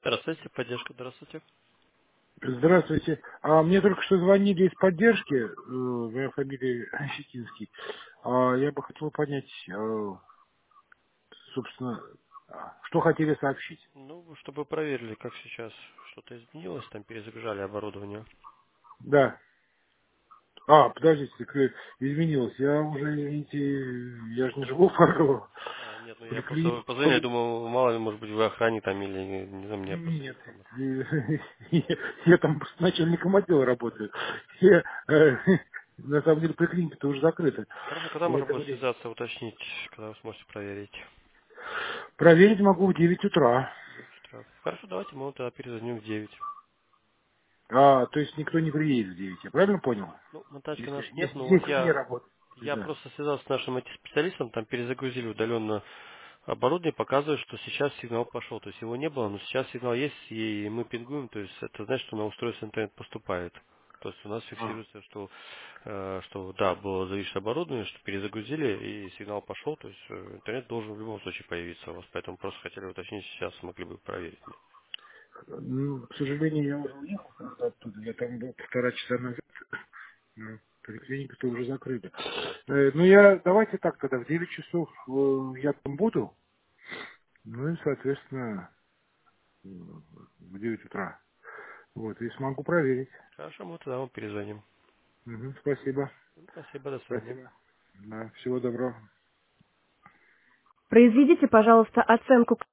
Здравствуйте, поддержка, здравствуйте. Здравствуйте. Мне только что звонили из поддержки, моя фамилия Щетинский. Я бы хотел понять, собственно, что хотели сообщить. Ну, чтобы проверили, как сейчас что-то изменилось, там перезагружали оборудование. Да. Подождите, так, изменилось. Я уже, извините, я же не живу в Харково. Нет, ну я просто вы Поликлиника. позвонили, я думал, мало ли, может быть, вы охране там или, не знаю, мне просто Нет, информация. я там просто начальником отдела работаю. Я, на самом деле, поликлиника-то уже закрыта. Хорошо, когда В можно это будет время. связаться, уточнить, когда вы сможете проверить? Проверить могу в 9 утра. 9 утра. Хорошо, давайте мы вот тогда перезвоним в 9. То есть никто не приедет в 9, я правильно понял? Ну, монтажки Если, наш нет, если, но вот если не я работает. Я Да. просто связался с нашим IT-специалистом, там перезагрузили удаленно оборудование, показывает, что сейчас сигнал пошел. То есть его не было, но сейчас сигнал есть, и мы пингуем, то есть это значит, что на устройство интернет поступает. То есть у нас А. фиксируется, что да, было зависшее оборудование, что перезагрузили, и сигнал пошел, то есть интернет должен в любом случае появиться у вас, поэтому просто хотели уточнить, сейчас могли бы проверить. Ну, к сожалению, я уже уехал просто оттуда. Я там был 1,5 часа назад. Ну, поликлиника-то уже закрыта. Давайте так тогда, в 9 часов я там буду. Ну и, соответственно, в 9 утра. Вот, и смогу проверить. Хорошо, мы тогда вам перезвоним. Спасибо. Спасибо, до свидания. Спасибо. Да, всего доброго. Произведите, пожалуйста, оценку